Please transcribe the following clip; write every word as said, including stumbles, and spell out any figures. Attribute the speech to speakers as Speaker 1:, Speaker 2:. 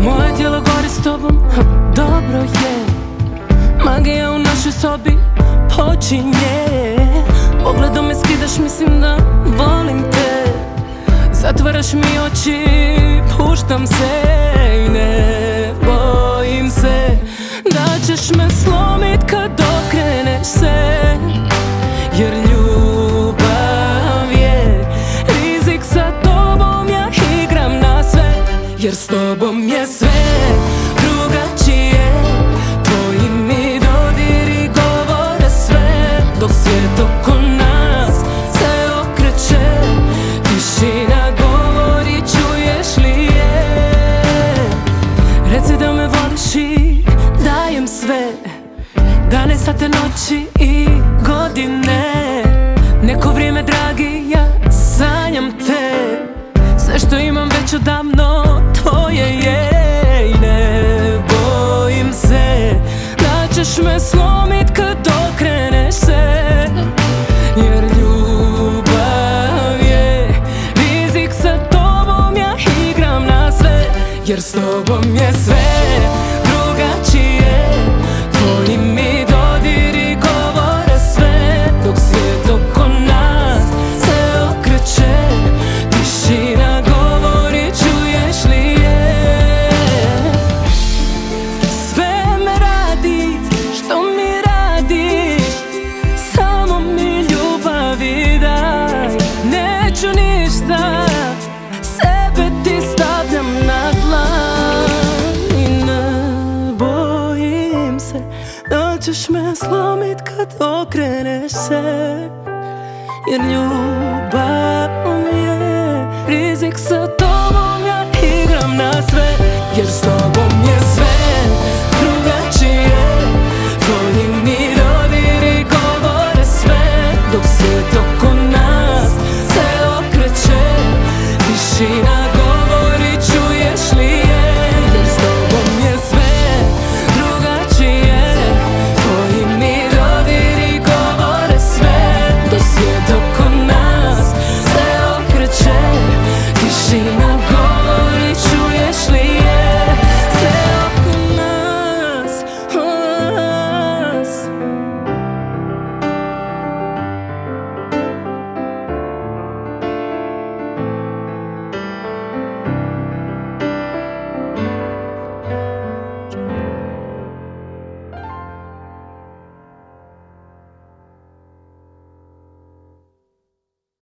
Speaker 1: Moje tijelo gori s tobom, dobro je. Magija u našoj sobi počinje. Pogledom me skidaš, mislim da volim te. Zatvaraš mi oči, puštam se i ne bojim se da ćeš me slomit kad okreneš se. Jer ljubav je rizik, sa tobom ja igram na sve. Jer s tobom je sve drugačije. Tvoji mi dodiri govore sve. Dok svijet oko nas se okreće, tišina govori, čuješ li je? Reci da me voliš i dajem sve. Dane, sate, noći i godine. Neko vrijeme, dragi, ja sanjam te. Sve što imam već odavno tvoje je. I ne bojim se da ćeš me slomit kad okreneš se. Jer ljubav je rizik, sa tobom ja igram na sve. Jer s tobom je sve drugačije. Tvoji mi dodiri govore sve. Dok svijet oko nas se okreće, tišina govori, čuješ li je? Sve me radi što mi radiš, samo mi ljubavi daj. Neću ništa, sebe ti stavljam na dlan. I ne bojim se da ćeš me slomit kad okreneš se. Jer ljubav